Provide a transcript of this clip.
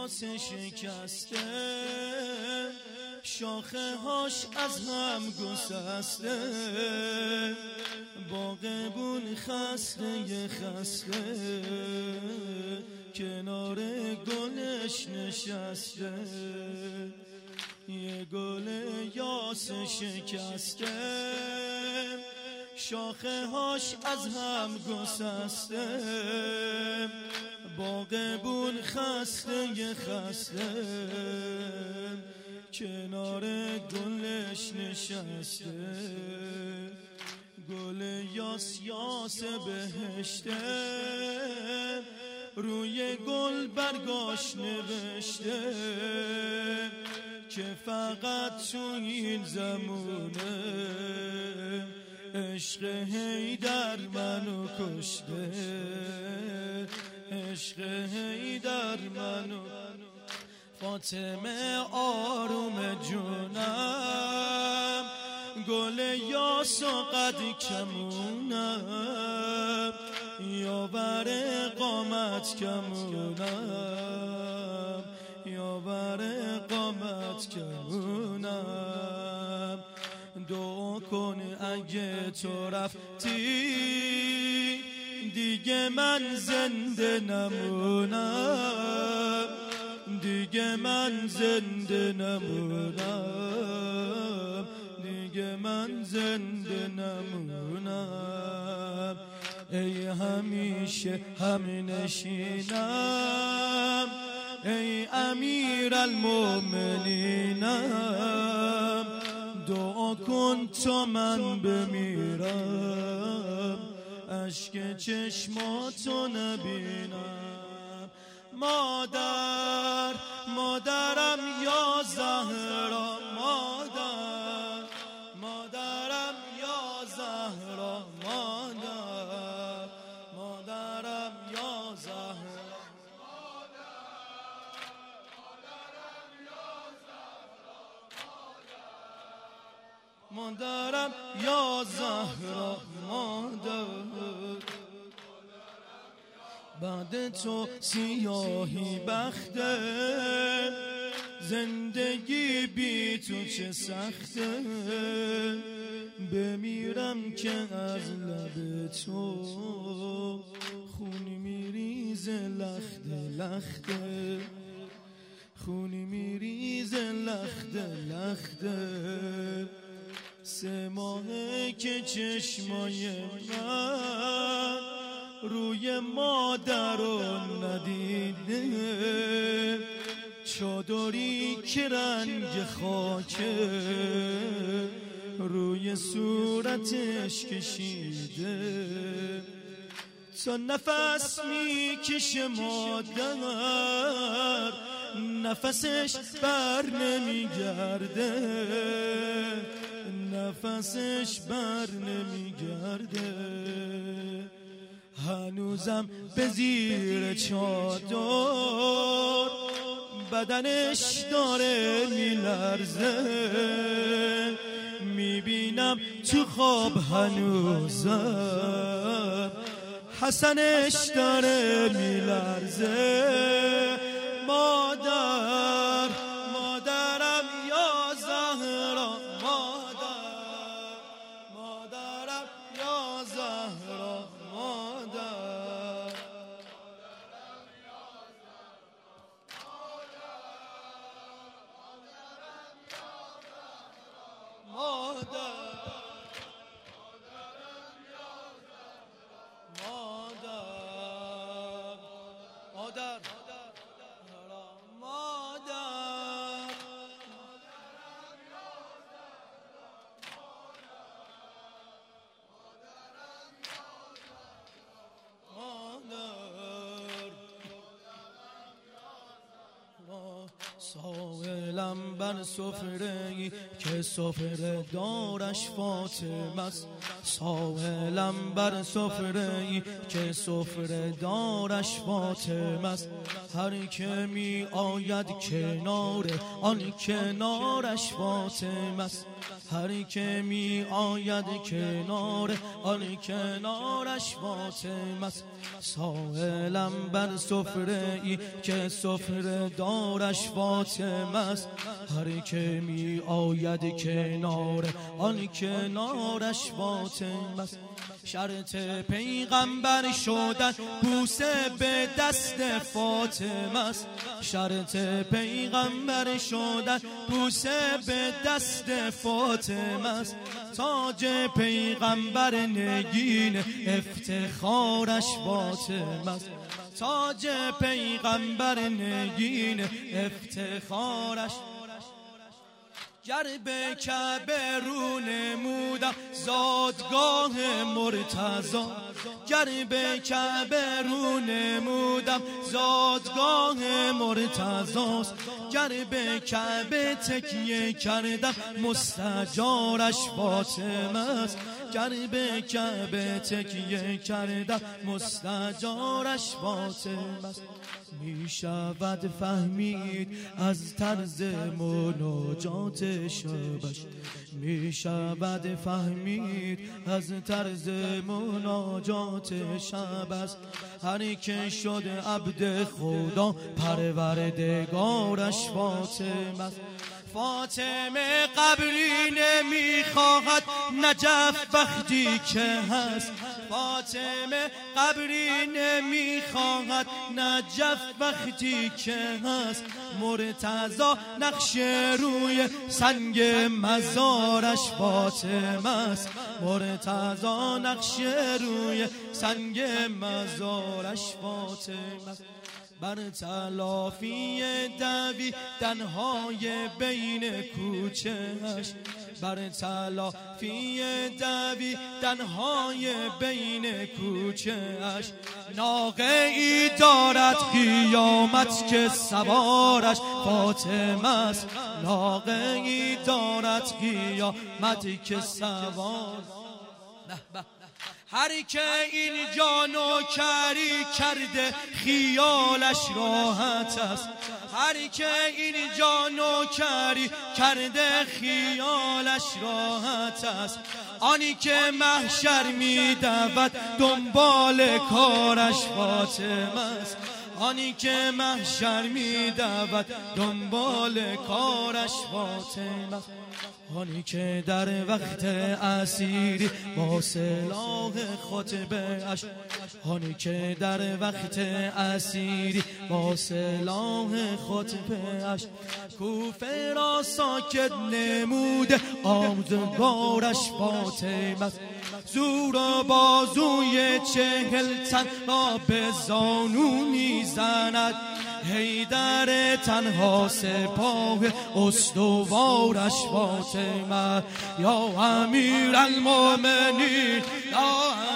یاس شکسته، شاخه هاش از هم گسسته، باغبون خسته خسته، کنار گلش نشسته. یه گل یاس شکسته، شاخه هاش از هم گسسته، باغبون خسته خسته، کنار گلش نشسته. گل یاس یاس بهشته، روی گل برگاش نوشته که فقط تو این زمونه عشق حیدر منو کشته، عشق حیدر منو. فاطمه آروم جونم، گل یاس و قد کمونم، یاور قامت کمونم، یاور قامت کمونم. دعا کن اگه تو رفتی دیگه من زنده نمونم، دیگه من زنده نمونم، دیگه من زنده نمونم. ای همیشه هم نشینم، ای امیر المؤمنینم، دعا کن تا من بمیرم اشک چشماتو نبینم. مادر مادرم یا زهرا، مادر مادرم یا زهرا، مادر مادرم یا زهرا، مادرم یا زهرا، مادر. بعد تو سیاهی بخته، زندگی بی تو چه سخته، بمیرم که از لب تو خونی میریزه لخته لخته، خونی میریزه لخته لخته. 3 ماهه که چشمای من روی مادر رو ندیده، چادری که رنگ خاکه روی صورتش کشیده. تا نفس میکشه مادر، نفسش بر نمیگرده، نفسش بر نمیگرده. هنوزم به زیر چادر بدنش داره میلرزه، میبینم تو خواب هنوزم حسنش داره میلرزه. مادر مادرم یا زهرا، مادر مادرم یا زهرا، مادر مادر مادر سائلم بر سفره‌ای که سفره دارش فاطمه است. سائلم بر سفره‌ای که سفره دارش فاطمه است. هر که می آید کنار آن کنارش فاطمه است. هر که می آید کنار آن کنارش فاطمه است. سائلم بر سفره‌ای که سفره دارش فاطمه است. هر که می آید کنار آن کنارش فاطمه است. شرط پیغمبر شدن بوسه به دست فاطمه است. شرط پیغمبر شدن بوسه به دست فاطمه است. تاج پیغمبر نگین افتخارش فاطمه است. تاج پیغمبر نگین افتخارش. گر به کعبه رو نمودم زادگاه مرتضی، گر به کعبه رو نمودم زادگاه مرتضی، گر به کعبه تکیه کردم مستجارش فاطمه است. گر به کعبه تکیه کردم مستجارش فاطمه است. می شود فهمید از طرز مناجات شبش، می شود فهمید از طرز مناجات شبش. هر که شد عبد خدا پروردگارش فاطمه است. فاطمه قبری نمیخواهد نجف وقتی که هست. فاطمه قبری نمیخواهد نجف وقتی که هست. مرتضی نقش روی سنگ مزارش فاطمه است. مرتضی نقش روی سنگ مزارش فاطمه است. بر تلافی دویدن‌های بین کوچه‌اش، بر تلافی دویدن‌های بین کوچه‌اش. ناقه ای دارد قیامت که سوارش فاطمه است. ناقه ای دارد قیامت که سوار. هر که این جانو کری کرده خیالش راحت است. هر که این جانو کری کرده خیالش راحت است. آنی که محشر می دود دنبال کارش فاطمه است. آنی که محشر می دود دنبال کارش فاطمه است. آنی که در وقت اسیری با سلاح خطبه اش، آنی که در وقت اسیری با سلاح خطبه اش. کوفه را ساکت نموده آموزگارش فاطمه است. زور و بازوی 40 تن را به زانو میزند. حیدر تنها سپاه استوارش فاطمه. یا امیر المؤمنین، یا